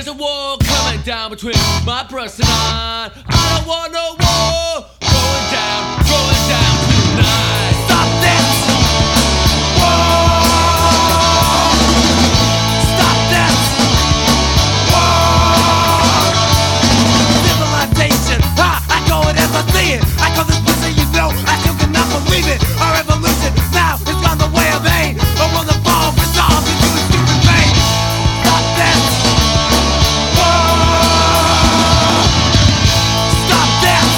There's a war coming down between my breast and I don't want no war going down tonight. Stop this! War! Stop this! War! Civilization, I call it as I see it. I call this pussy, you know, I still cannot believe it. Our evolution now is on the way of aid. Or will the fall resolve into a stupid pain? Stop this! War! Stop this!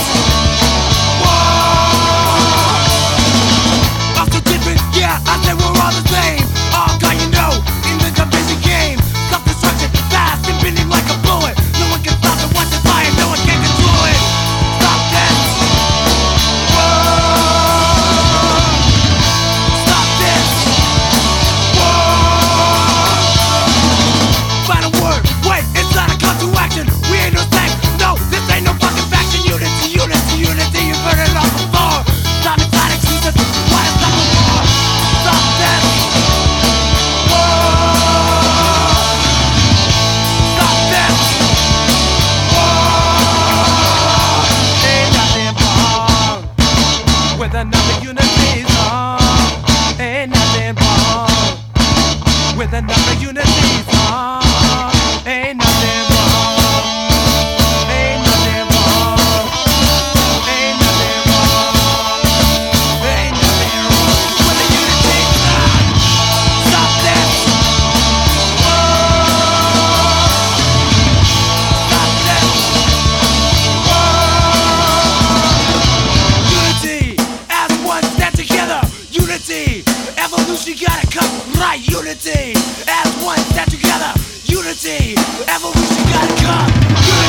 War! I'm so different, yeah, I say we're all the same. All God you know, in the division game. Self-destruction, fast and bending like a bullet. No one can stop it once it's fire, no one can control it. Stop this! War! Stop this! War! Final word, wait, it's not a call to action. We ain't no same, no, this ain't no fucking faction. Unity, unity, unity, you've heard it all before. Stop it, not excuses, why is that the war? Stop this! War! Stop this! War! Ain't nothing wrong with another unity song. Ain't nothing wrong with another unity song. Ain't nothing wrong. Ain't nothing wrong. Ain't nothing wrong. Ain't nothing wrong with a unity song. Stop this. War. Stop this. War. Unity as one, stand together. Unity, evolution gotta come right. Unity as one, stand together. Unity, evolution gotta come. Unity.